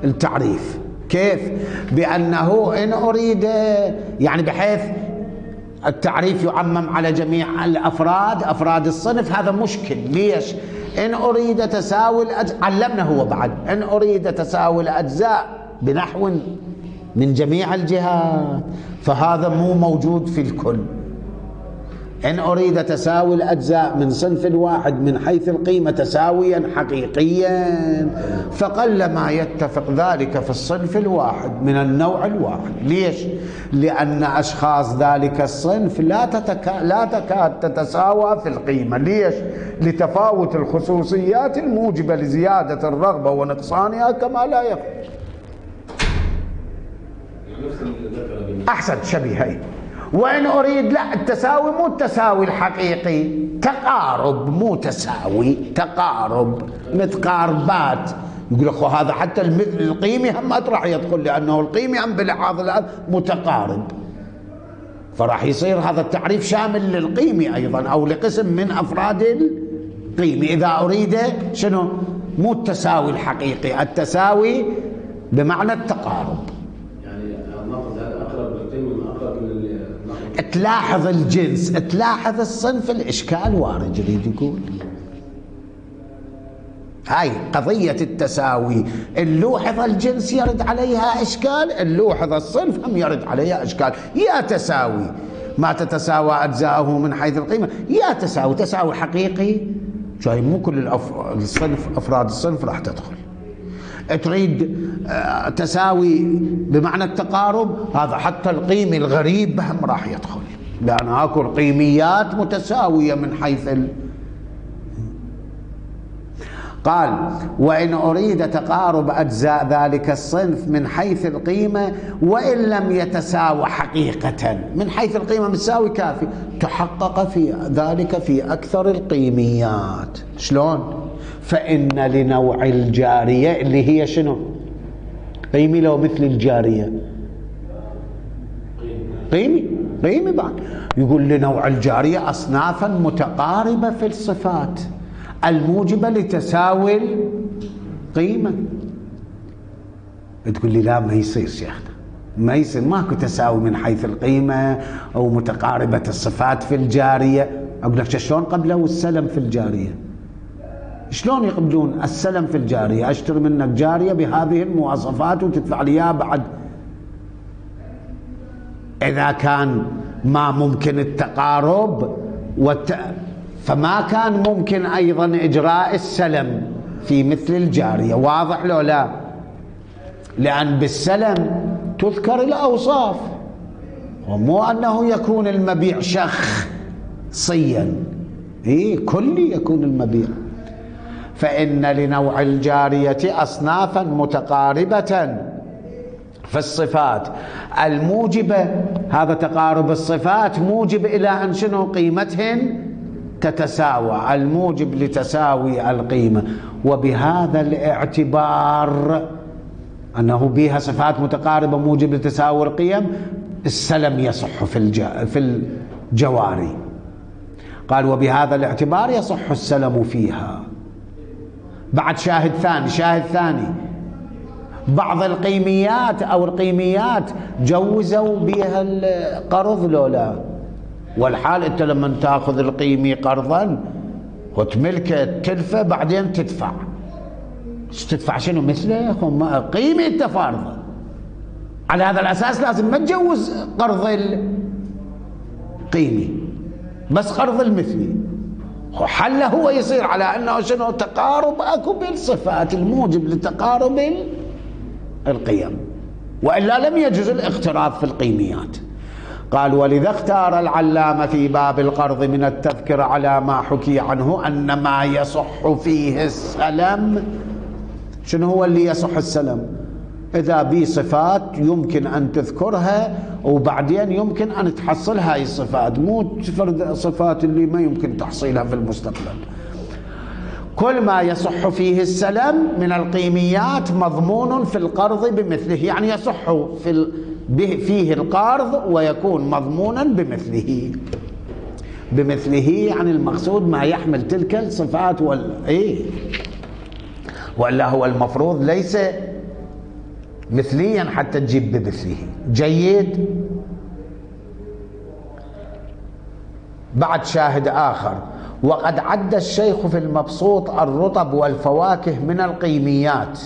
التعريف. كيف؟ بأنه إن أريد يعني بحيث التعريف يعمم على جميع الأفراد، أفراد الصنف، هذا مشكل. ليش؟ إن أريد تساوي علمنا هو بعد، إن أريد تساوي الأجزاء بنحو من جميع الجهات فهذا مو موجود في الكل. إن أريد تساوي الأجزاء من صنف واحد من حيث القيمة تساويا حقيقيا فقل ما يتفق ذلك في الصنف الواحد من النوع الواحد. ليش؟ لأن أشخاص ذلك الصنف لا تكاد تتساوى في القيمة. ليش؟ لتفاوت الخصوصيات الموجبة لزيادة الرغبة ونقصانها كما لا يخرج. أحسن شبيهين. وإن أريد لا التساوي مو التساوي الحقيقي، تقارب مو تساوي، تقارب متقاربات. يقول لك هذا حتى القيمي هم راح يدخل لأنه القيمي هم بلحاظ الآن متقارب، فراح يصير هذا التعريف شامل للقيمي أيضا أو لقسم من أفراد القيمي. إذا أريد شنو؟ مو التساوي الحقيقي، التساوي بمعنى التقارب. تلاحظ الجنس، تلاحظ الصنف، الإشكال وارد. يريد يقول هاي قضية التساوي، نلوحظ الجنس يرد عليها إشكال، نلوحظ الصنف هم يرد عليها إشكال. يا تساوي ما تتساوى أجزاءه من حيث القيمة، يا تساوي تساوي حقيقي شايف مو كل الصنف أفراد الصنف راح تدخل. تريد تساوي بمعنى التقارب، هذا حتى القيمي الغريب هم راح يدخل، لأن اكو قيميات متساوية من حيث قال وإن أريد تقارب أجزاء ذلك الصنف من حيث القيمة وإن لم يتساوى حقيقة، من حيث القيمة متساوي كافي، تحقق في ذلك في أكثر القيميات. شلون؟ فإن لنوع الجارية اللي هي شنو؟ قيمي لو مثل الجارية قيمي بعد. يقول لنوع الجارية أصنافا متقاربة في الصفات الموجبة لتساوي القيمة. تقول لي لا ما يصير شيخنا، ما يصير، ماكو تساوي من حيث القيمة أو متقاربة الصفات في الجارية. أقول لك شلون قبلوا السلم في الجارية؟ شلون يقبلون السلم في الجارية؟ أشتري منك جارية بهذه المواصفات وتدفع لي إياها بعد. إذا كان ما ممكن التقارب فما كان ممكن أيضا إجراء السلم في مثل الجارية. واضح لو لا؟ لأن بالسلم تذكر الأوصاف ومو أنه يكون المبيع شخصيا، كلي يكون المبيع. فإن لنوع الجارية أصنافا متقاربة في الصفات الموجبة، هذا تقارب الصفات موجب إلى أن شنو؟ قيمتهن تتساوى، الموجب لتساوي القيمة. وبهذا الاعتبار أنه بها صفات متقاربة موجب لتساوي القيم السلم يصح في الجواري. قال وبهذا الاعتبار يصح السلم فيها. بعد شاهد ثاني، بعض القيميات أو القيميات جوزوا بها القرض لو لا؟ والحال أنت لما تأخذ القيمي قرضا وتملكه تلفه بعدين تدفع شنو مثله؟ قيمة أنت فارضة. على هذا الأساس لازم ما تجوز قرض القيمي بس قرض المثلي. حله هو يصير على أنه شنو؟ تقارب أكو بالصفات الموجب لتقارب القيم، وإلا لم يجوز الاقتراض في القيميات. قال ولذا اختار العلامة في باب القرض من التذكرة على ما حكي عنه أن ما يصح فيه السلم. شنو هو اللي يصح السلم؟ إذا بي صفات يمكن أن تذكرها وبعدين يمكن أن تحصل هاي الصفات، مو تفرد صفات اللي ما يمكن تحصيلها في المستقبل. كل ما يصح فيه السلم من القيميات مضمون في القرض بمثله، يعني يصح فيه القرض ويكون مضمونا بمثله يعني المقصود ما يحمل تلك الصفات ولا هو المفروض ليس مثليا حتى تجيب بمثله. جيد. بعد شاهد آخر: وقد عد الشيخ في المبسوط الرطب والفواكه من القيميات،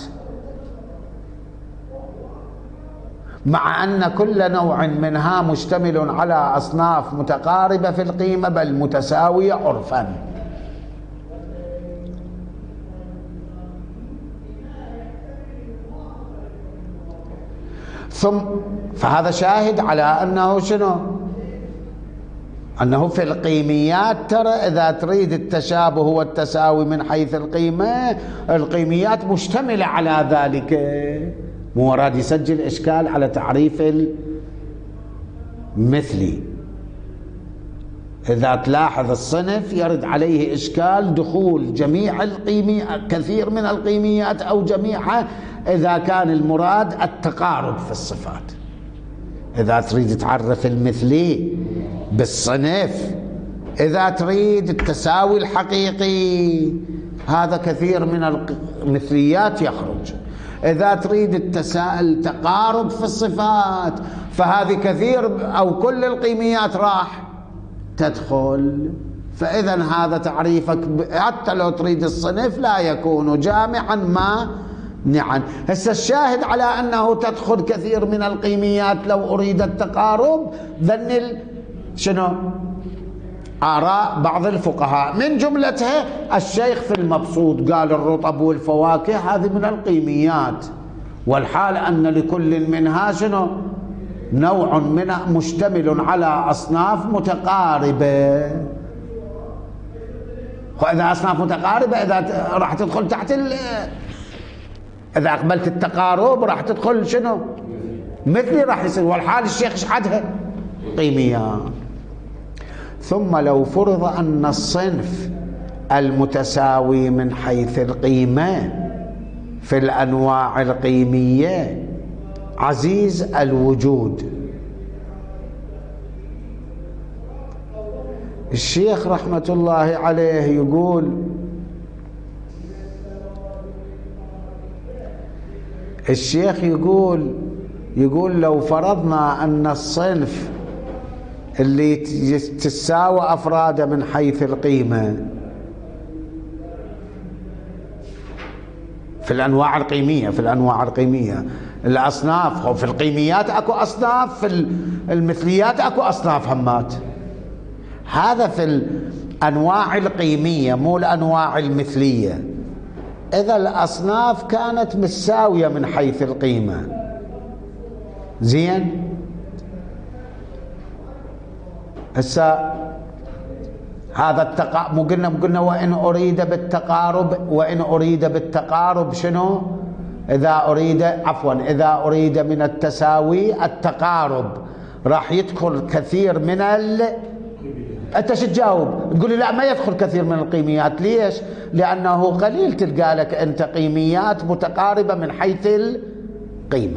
مع أن كل نوع منها مشتمل على أصناف متقاربة في القيمة بل متساوية عرفا. فهذا شاهد على أنه شنو؟ أنه في القيميات ترى إذا تريد التشابه والتساوي من حيث القيمة، القيميات مشتملة على ذلك. مو وراد يسجل إشكال على تعريف المثلي. إذا تلاحظ الصنف يرد عليه إشكال دخول جميع القيميات، كثير من القيميات أو جميعها، إذا كان المراد التقارب في الصفات. إذا تريد تعرف المثلي بالصنف، إذا تريد التساوي الحقيقي، هذا كثير من المثليات يخرج. إذا تريد التقارب في الصفات، فهذه كثير أو كل القيميات راح تدخل. فإذا هذا تعريفك حتى لو تريد الصنف لا يكون جامعا مانعا. هسه الشاهد على أنه تدخل كثير من القيميات لو أريد التقارب، ذن شنو؟ آراء بعض الفقهاء، من جملتها الشيخ في المبسوط قال الرطب والفواكه هذه من القيميات، والحال أن لكل منها شنو؟ نوع من مشتمل على أصناف متقاربة. وإذا أصناف متقاربة إذا راح تدخل تحت إذا أقبلت التقارب راح تدخل شنو؟ مثلي راح يصير، والحال الشيخ شحدها قيميات. ثم لو فرض أن الصنف المتساوي من حيث القيمة في الأنواع القيمية عزيز الوجود، الشيخ رحمة الله عليه يقول: يقول لو فرضنا أن الصنف اللي تساوي أفراده من حيث القيمة في الأنواع القيمية، الأصناف، في القيميات أكو أصناف، في المثليات أكو أصناف همات. هذا في الأنواع القيمية مو الأنواع المثلية. إذا الأصناف كانت متساوية من حيث القيمة، زين، هسه هذا مو قلنا وإن أريد بالتقارب شنو؟ إذا أريد من التساوي التقارب، راح يدخل كثير من أنت شو تجاوب؟ تقول لي لا ما يدخل كثير من القيميات. ليش؟ لأنه قليل تلقى لك أنت قيميات متقاربة من حيث القيمة.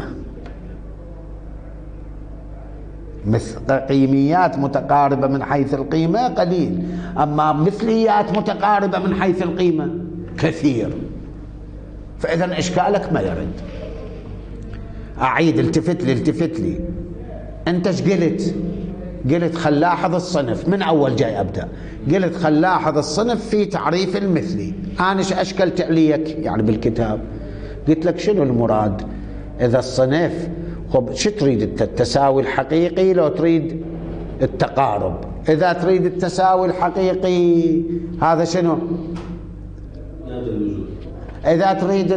قيميات متقاربة من حيث القيمة قليل، أما مثليات متقاربة من حيث القيمة كثير. فإذا إشكالك ما يرد. أعيد، التفت لي أنت ايش قلت خل لاحظ الصنف من أول جاي أبدأ. قلت خل لاحظ الصنف في تعريف المثلي. أنا ايش أشكلت عليك يعني بالكتاب؟ قلت لك شنو المراد إذا الصنف، خب شو تريد التساوي الحقيقي لو تريد التقارب؟ إذا تريد التساوي الحقيقي هذا شنو؟ إذا تريد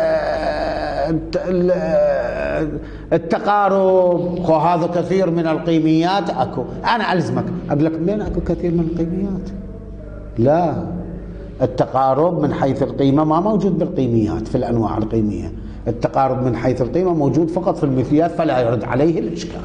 التقارب، هذا كثير من القيميات أكو. أنا ألزمك أقول لك منين أكو كثير من القيميات؟ لا، التقارب من حيث القيمة ما موجود بالقيميات في الأنواع القيمية. التقارب من حيث القيمة موجود فقط في المثليات، فلا يرد عليه الإشكال.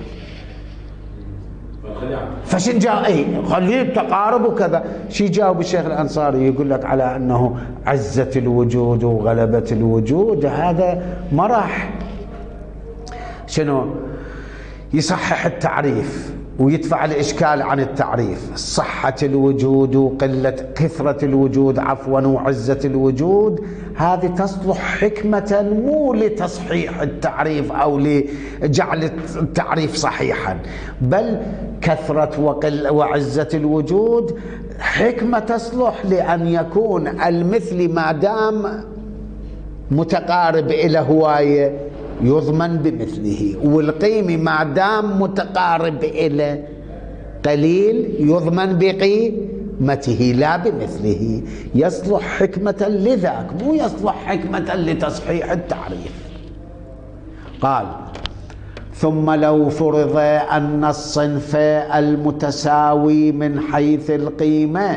فشن جاء خليه التقارب وكذا. شي جاوب الشيخ الأنصاري؟ يقول لك على أنه عزة الوجود وغلبة الوجود، هذا ما راح شنو يصحح التعريف ويدفع الإشكال عن التعريف. صحة الوجود وقلة كثرة الوجود وعزة الوجود، هذه تصلح حكمة مو لتصحيح التعريف أو لجعل التعريف صحيحا، بل كثرة وعزة الوجود حكمة تصلح لأن يكون المثل ما دام متقارب إلى هواية يضمن بمثله، والقيم ما دام متقارب إلى قليل يضمن بقيمته لا بمثله. يصلح حكمة لذاك، مو يصلح حكمة لتصحيح التعريف. قال: ثم لو فرض أن الصنف المتساوي من حيث القيمة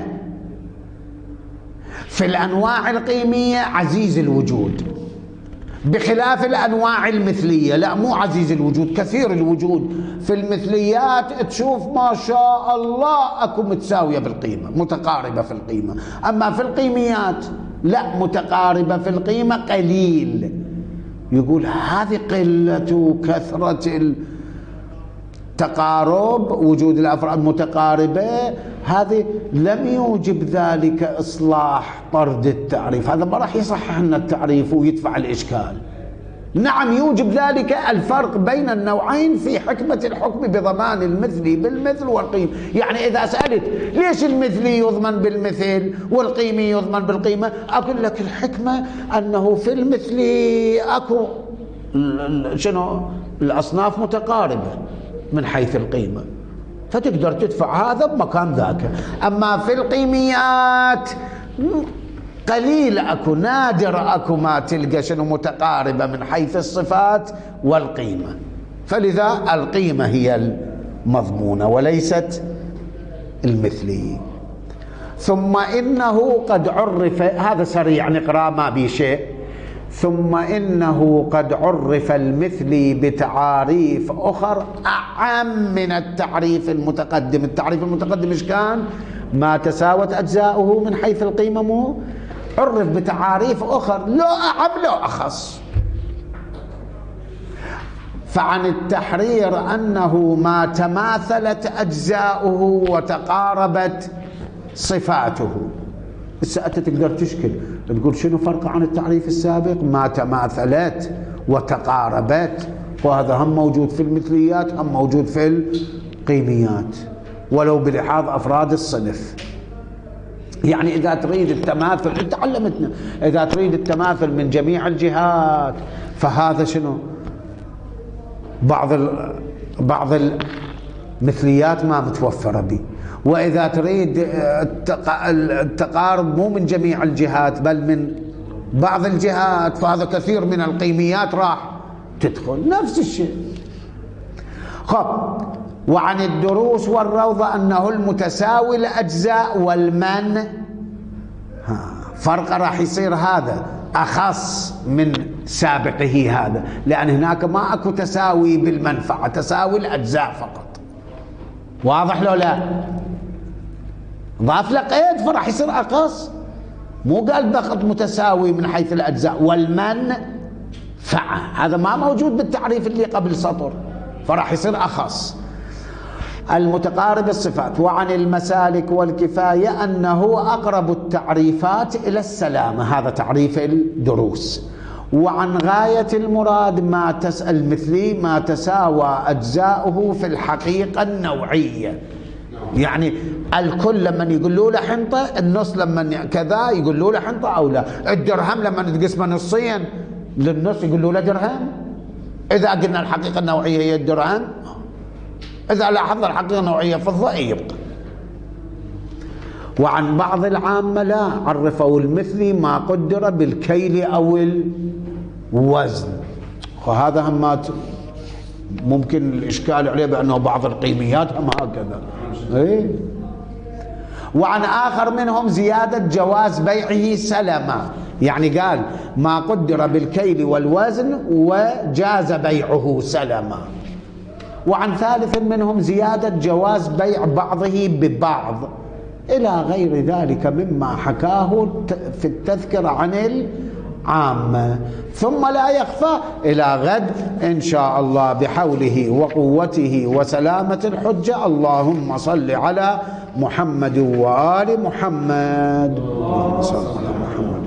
في الأنواع القيمية عزيز الوجود بخلاف الأنواع المثلية، لا مو عزيز الوجود، كثير الوجود. في المثليات تشوف ما شاء الله أكو متساوية بالقيمة، متقاربة في القيمة، أما في القيميات لا، متقاربة في القيمة قليل. يقول هذه قلة كثرة التقارب، وجود الأفراد متقاربة، هذه لم يوجب ذلك إصلاح طرد التعريف. هذا ما راح يصحح لنا التعريف ويدفع الإشكال. نعم يوجب ذلك الفرق بين النوعين في حكمة الحكم بضمان المثلي بالمثل والقيمة. يعني إذا سألت ليش المثلي يضمن بالمثل والقيمي يضمن بالقيمة، أقول لك الحكمة أنه في المثلي أكو شنو الأصناف متقاربة من حيث القيمة، فتقدر تدفع هذا بمكان ذاك. أما في القيميات قليل أكو، نادر أكو ما تلقى شنو متقاربة من حيث الصفات والقيمة، فلذا القيمة هي المضمونة وليست المثلي. ثم إنه قد عرف، هذا سريع نقرأ ما بي شيء. ثم إنه قد عرف المثلي بتعاريف أخر أعم من التعريف المتقدم. التعريف المتقدم إيش كان؟ ما تساوت أجزاؤه من حيث القيمة، مو عرف بتعاريف أخر لا أعم لا أخص. فعن التحرير أنه ما تماثلت أجزاؤه وتقاربت صفاته. هسه أنت تقدر تشكل تقول شنو فرق عن التعريف السابق؟ ما تماثلت وتقاربت، وهذا هم موجود في المثليات هم موجود في القيميات ولو بلحاظ أفراد الصنف. يعني إذا تريد التماثل، أنت علمتنا إذا تريد التماثل من جميع الجهات فهذا شنو؟ بعض المثليات ما متوفرة به. وإذا تريد التقارب مو من جميع الجهات بل من بعض الجهات فهذا كثير من القيميات راح تدخل نفس الشيء. خب، وعن الدروس والروضة أنه المتساوي الأجزاء والمن، فرق راح يصير هذا أخص من سابقه هذا، لأن هناك ما أكو تساوي بالمنفعة، تساوي الأجزاء فقط. واضح لو لا؟ ضاف له قيد فراح يصير أخص، مو قال فقط متساوي من حيث الأجزاء والمنفعة، هذا ما موجود بالتعريف اللي قبل سطر، فراح يصير أخص. المتقارب الصفات. وعن المسالك والكفاية أنه أقرب التعريفات إلى السلامة، هذا تعريف الدروس. وعن غاية المراد ما المثلي ما تساوى أجزاؤه في الحقيقة النوعية. يعني الكل لما يقولوا له حنطة، النص لما كذا يقولوا له حنطة أو لا. الدرهم لما تقسمه نصين للنص يقولوا له درهم. إذا قلنا الحقيقة النوعية هي الدرهم، إذا لاحظنا الحقيقة النوعية فضة يبقى. وعن بعض العامة لا، عرفوا المثلي ما قدر بالكيل أو الوزن، وهذا هم ممكن الإشكال عليه بأنه بعض القيميات هم هكذا. إيه؟ وعن آخر منهم زيادة جواز بيعه سلما، يعني قال ما قدر بالكيل والوزن وجاز بيعه سلما. وعن ثالث منهم زيادة جواز بيع بعضه ببعض إلى غير ذلك مما حكاه في التذكرة عن العامة. ثم لا يخفى إلى غد إن شاء الله بحوله وقوته وسلامة الحجة. اللهم صل على محمد وآل محمد. اللهم صل على محمد.